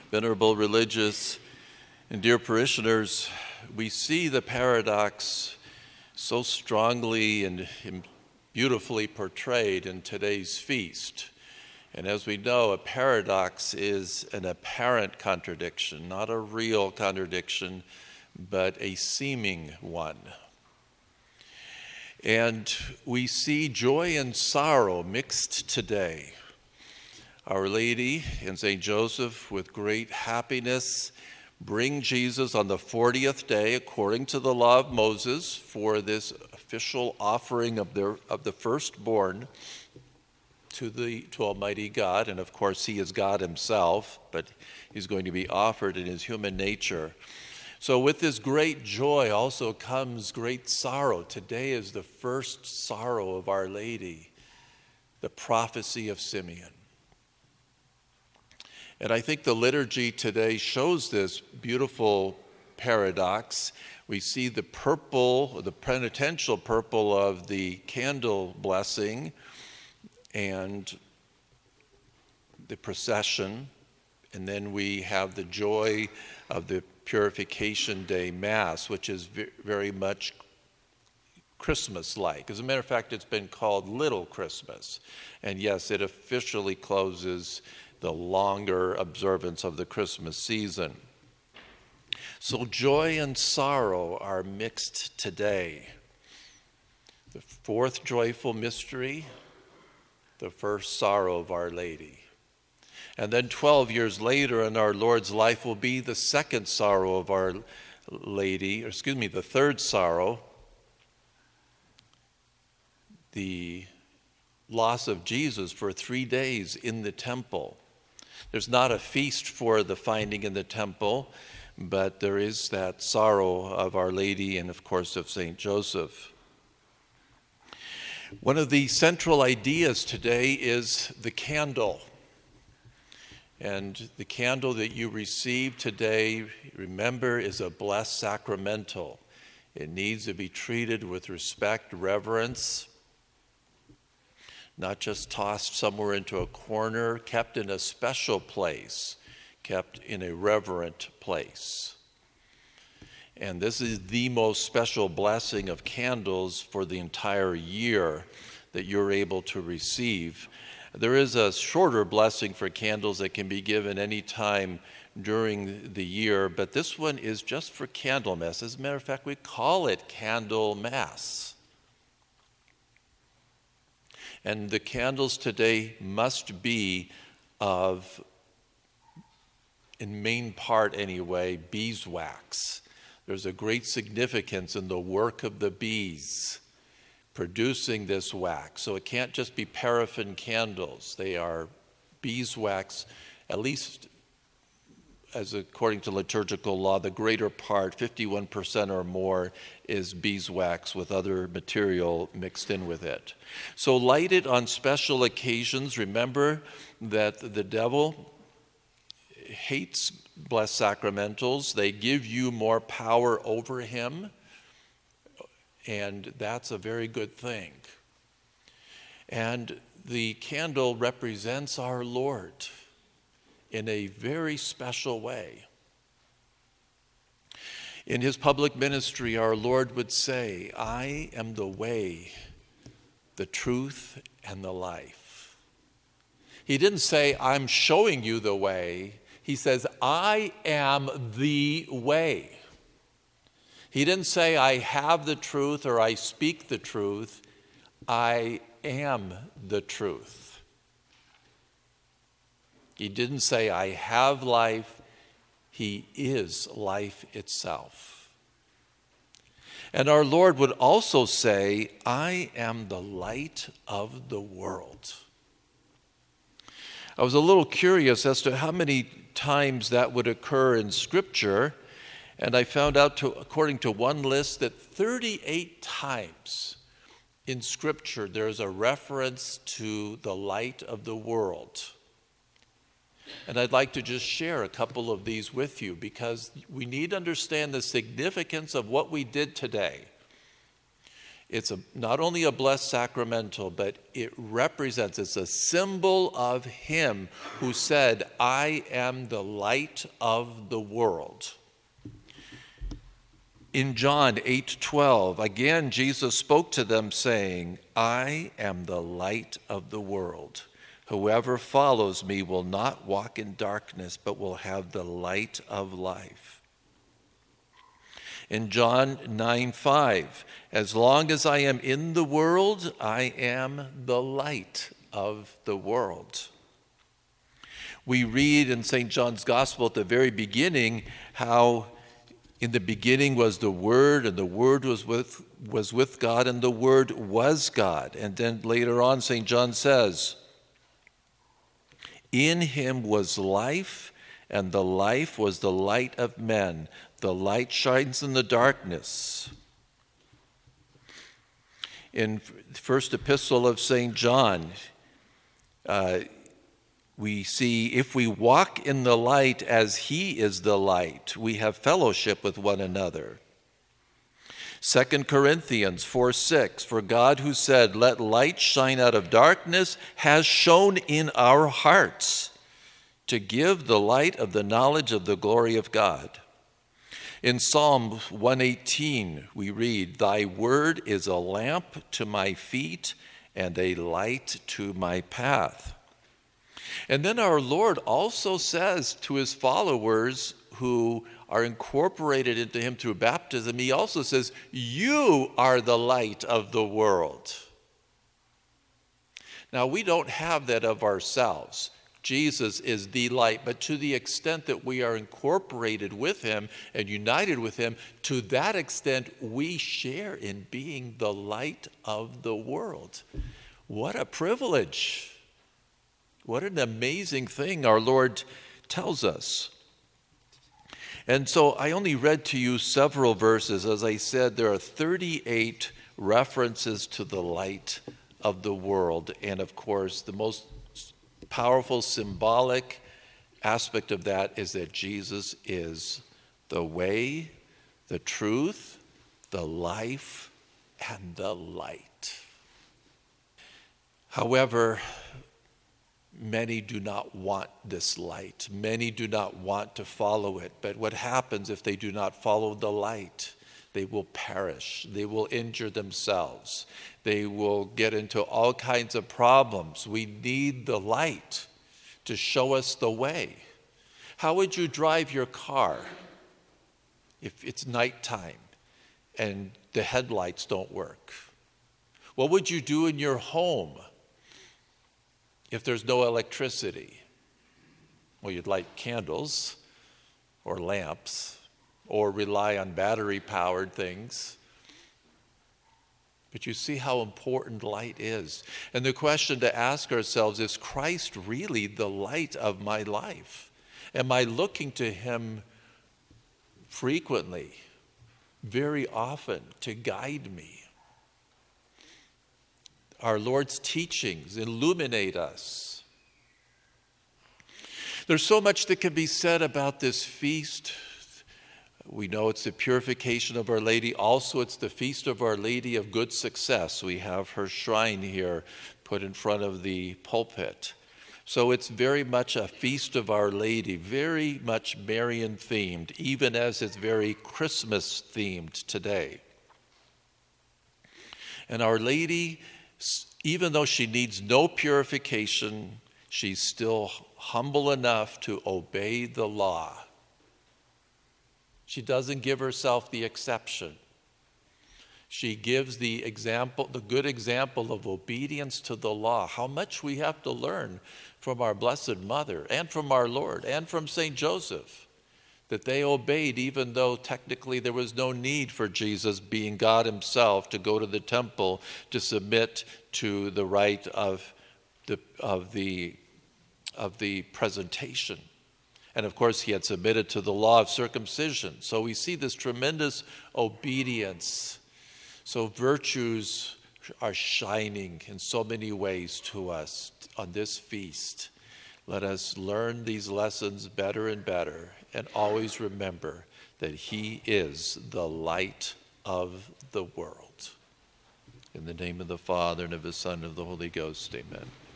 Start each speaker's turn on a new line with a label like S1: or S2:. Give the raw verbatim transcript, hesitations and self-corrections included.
S1: Venerable religious and dear parishioners, we see the paradox so strongly and beautifully portrayed in today's feast. And as we know, a paradox is an apparent contradiction, not a real contradiction, but a seeming one. And we see joy and sorrow mixed today. Our Lady and Saint Joseph, with great happiness, bring Jesus on the fortieth day, according to the law of Moses, for this official offering of the, of the firstborn to the to Almighty God. And of course, he is God himself, but he's going to be offered in his human nature. So with this great joy also comes great sorrow. Today is the first sorrow of Our Lady, the prophecy of Simeon. And I think the liturgy today shows this beautiful paradox. We see the purple, the penitential purple of the candle blessing and the procession. And then we have the joy of the Purification Day Mass, which is very much Christmas-like. As a matter of fact, it's been called Little Christmas. And yes, it officially closes the longer observance of the Christmas season. So joy and sorrow are mixed today. The fourth joyful mystery, the first sorrow of Our Lady. And then twelve years later in our Lord's life will be the second sorrow of Our Lady, or excuse me, the third sorrow, the loss of Jesus for three days in the temple. There's not a feast for the finding in the temple, but there is that sorrow of Our Lady and, of course, of Saint Joseph. One of the central ideas today is the candle. And the candle that you receive today, remember, is a blessed sacramental. It needs to be treated with respect, reverence, not just tossed somewhere into a corner, kept in a special place, kept in a reverent place. And this is the most special blessing of candles for the entire year that you're able to receive. There is a shorter blessing for candles that can be given any time during the year, but this one is just for Candlemas. As a matter of fact, we call it Candle Mass. And the candles today must be of, in main part anyway, beeswax. There's a great significance in the work of the bees producing this wax. So it can't just be paraffin candles. They are beeswax, at least as according to liturgical law, the greater part, fifty-one percent or more, is beeswax with other material mixed in with it. So light it on special occasions. Remember that the devil hates blessed sacramentals. They give you more power over him, and that's a very good thing. And the candle represents our Lord in a very special way. In his public ministry, our Lord would say, "I am the way, the truth, and the life." He didn't say, "I'm showing you the way." He says, "I am the way." He didn't say, "I have the truth" or "I speak the truth." I am the truth. He didn't say, "I have life." He is life itself. And our Lord would also say, "I am the light of the world." I was a little curious as to how many times that would occur in Scripture, and I found out, to, according to one list, that thirty-eight times in Scripture there's a reference to the light of the world. And I'd like to just share a couple of these with you because we need to understand the significance of what we did today. It's a, not only a blessed sacramental, but it represents, it's a symbol of him who said, I am the light of the world. In John eight twelve, again, Jesus spoke to them saying, I am the light of the world. Whoever follows me will not walk in darkness, but will have the light of life. In John nine five, as long as I am in the world, I am the light of the world. We read in Saint John's Gospel at the very beginning how in the beginning was the Word, and the Word was with, was with God, and the Word was God. And then later on, Saint John says, in him was life, and the life was the light of men. The light shines in the darkness. In first epistle of Saint John, uh, we see, if we walk in the light as he is the light, we have fellowship with one another. Second Corinthians four six, for God who said, let light shine out of darkness, has shone in our hearts to give the light of the knowledge of the glory of God. In Psalm one eighteen, we read, thy word is a lamp to my feet and a light to my path. And then our Lord also says to his followers who are incorporated into him through baptism, he also says, you are the light of the world. Now, we don't have that of ourselves. Jesus is the light, but to the extent that we are incorporated with him and united with him, to that extent we share in being the light of the world. What a privilege. What an amazing thing our Lord tells us. And so I only read to you several verses. As I said, there are thirty-eight references to the light of the world. And of course, the most powerful symbolic aspect of that is that Jesus is the way, the truth, the life, and the light. However, many do not want this light. Many do not want to follow it. But what happens if they do not follow the light? They will perish. They will injure themselves. They will get into all kinds of problems. We need the light to show us the way. How would you drive your car if it's nighttime and the headlights don't work? What would you do in your home if there's no electricity? Well, you'd light candles or lamps or rely on battery-powered things. But you see how important light is. And the question to ask ourselves, is Christ really the light of my life? Am I looking to him frequently, very often, to guide me? Our Lord's teachings illuminate us. There's so much that can be said about this feast. We know it's the purification of Our Lady. Also, it's the feast of Our Lady of Good Success. We have her shrine here put in front of the pulpit. So it's very much a feast of Our Lady, very much Marian themed, even as it's very Christmas themed today. And Our Lady, even though she needs no purification, she's still humble enough to obey the law. She doesn't give herself the exception. She gives the example, the good example of obedience to the law. How much we have to learn from our Blessed Mother and from our Lord and from Saint Joseph, that they obeyed even though technically there was no need for Jesus, being God himself, to go to the temple to submit to the rite of the of the of the presentation. And of course, he had submitted to the law of circumcision. So we see this tremendous obedience. So virtues are shining in so many ways to us on this feast. Let us learn these lessons better and better, and always remember that he is the light of the world. In the name of the Father, and of the Son, and of the Holy Ghost, amen.